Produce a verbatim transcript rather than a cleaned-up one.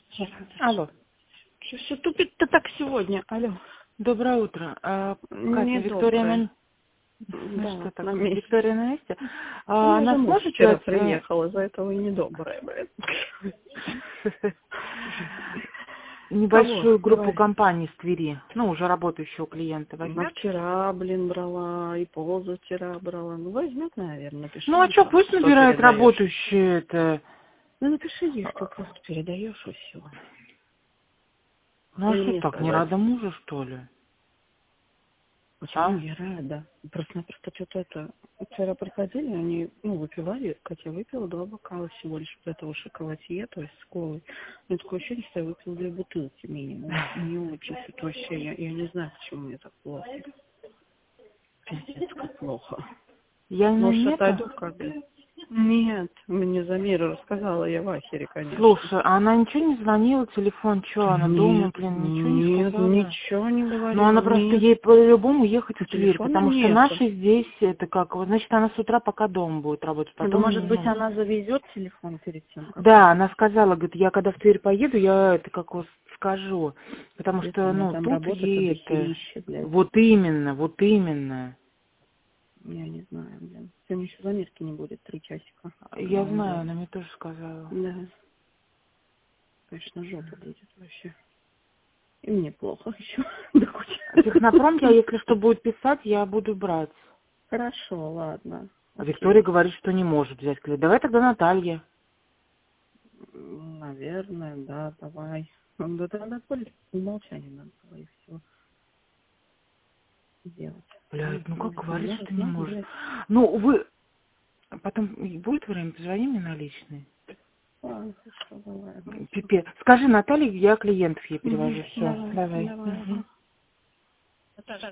Алло. Что все тупит-то так сегодня? Алло. Доброе утро. А, Катя, Не Виктория доброе. на... Ну Да, что на такое? месте. Виктория на месте? Ну, А, я она домой сможет вчера взять... э, приехала, из-за этого и недобрая, блин. Кого? небольшую группу Говори. компаний в Твери? Ну, уже работающего клиента Ну, возьмет? вчера, блин, брала, и позавчера брала. Ну, возьмет, наверное, напиши Ну, а ей что, просто, пусть что набирает передаешь. работающие это... Ну, напиши ей, что просто передаешь, и все. Ну, а Или что мне так, не сказать. рада мужу, что ли? Почему А? я рада? Просто-напросто что-то это... Вчера приходили, они, ну, выпивали, Катя выпила два бокала всего лишь вот этого шоколадье, то есть с колой. У меня такое ощущение, что я выпила две бутылки минимум. Не очень что-то вообще, я, я не знаю, почему мне так плохо. Пиздец, как плохо. Я на Может, нету? отойду как бы? Нет, мне Замира рассказала, я в ахере, конечно. Слушай, а она ничего не звонила, телефон, что, она дома, Нет, блин, ничего не нет, сказала? ничего не Ну, говорила, она просто нет. ей по-любому ехать в Тверь, Телефона потому что нету. наши здесь, это как, вот, значит, она с утра пока дома будет работать, Ну, потом, может быть, ну... она завезет телефон перед тем, как Да, уехать. она сказала, говорит, я когда в Тверь поеду, я это как вот скажу, потому Если что, она ну, там тут работает, до ей это... херища, блядь. Вот именно, вот именно. Я не знаю, блин. Сегодня еще замерки не будет, три часика. Я Мало знаю, делать. она мне тоже сказала. Да, конечно, жопа будет вообще. И мне плохо еще. Да куча. Технопром, я, если что, будет писать, я буду брать. Хорошо, ладно. А Виктория Окей. говорит, что не может взять. Говорит, давай тогда Наталья. М, Наверное, да, давай. Ну, да, надо более умолчание надо было и все сделать. Блядь, Не, ну как может, не говорит, может, что не надо, может. блядь. Ну, вы... Потом будет время, позвони мне на личный. Ладно, хорошо, давай, ага, всё. Пипец. Скажи Наталье, я клиентов ей Мгм, перевожу. Все, давай, давай. давай, Мгм. ага.